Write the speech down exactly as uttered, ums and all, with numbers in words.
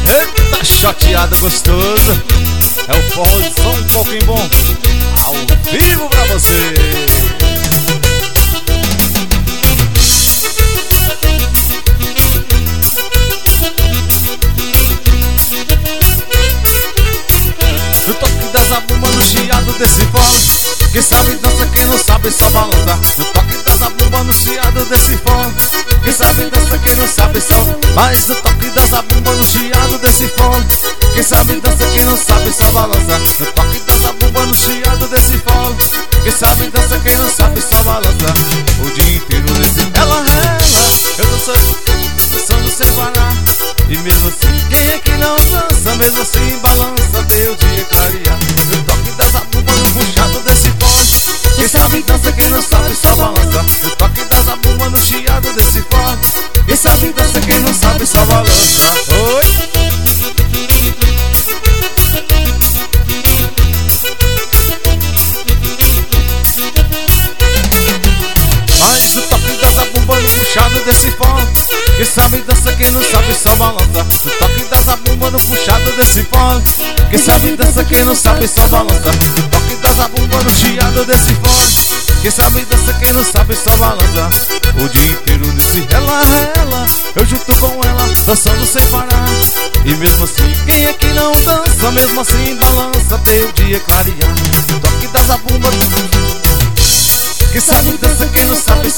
Eita, chateada gostoso. É o forró de São Pouquinho Bom, ao vivo pra você. No toque da zabumba, no chiado desse forró, quem sabe dança, quem não sabe só balança. No toque da zabumba, no chiado desse forró, quem sabe dança, quem não sabe só. Mas no toque da zabumba, no chiado desse forró, quem sabe dança, quem não sabe só balança. No toque da zabumba, no chiado desse forró, quem sabe dança, quem não sabe só balança. O dia inteiro nesse ela, ela, eu dançando, dançando sem parar. E mesmo assim, quem é que não dança? Mesmo assim balança até o dia clarear. No toque da zabumba, no puxado desse forró, quem sabe dança, quem não sabe só balança. No toque da zabumba, no chiado desse forró, quem sabe dança, quem não sabe só balança. Oi! Mas no toque da zabumba, no puxado desse forró, quem sabe dança, quem não sabe só balança. No toque da zabumba, no puxado desse forró, quem sabe dança, quem não sabe só balança. No toque da zabumba, no chiado desse forró, quem sabe dança, quem não sabe só balança. O dia inteiro nesse ela, ela, eu junto com ela, dançando sem parar. E mesmo assim, quem é que não dança? Mesmo assim balança até o dia clarear. No toque da zabumba, quem sabe dança, quem não sabe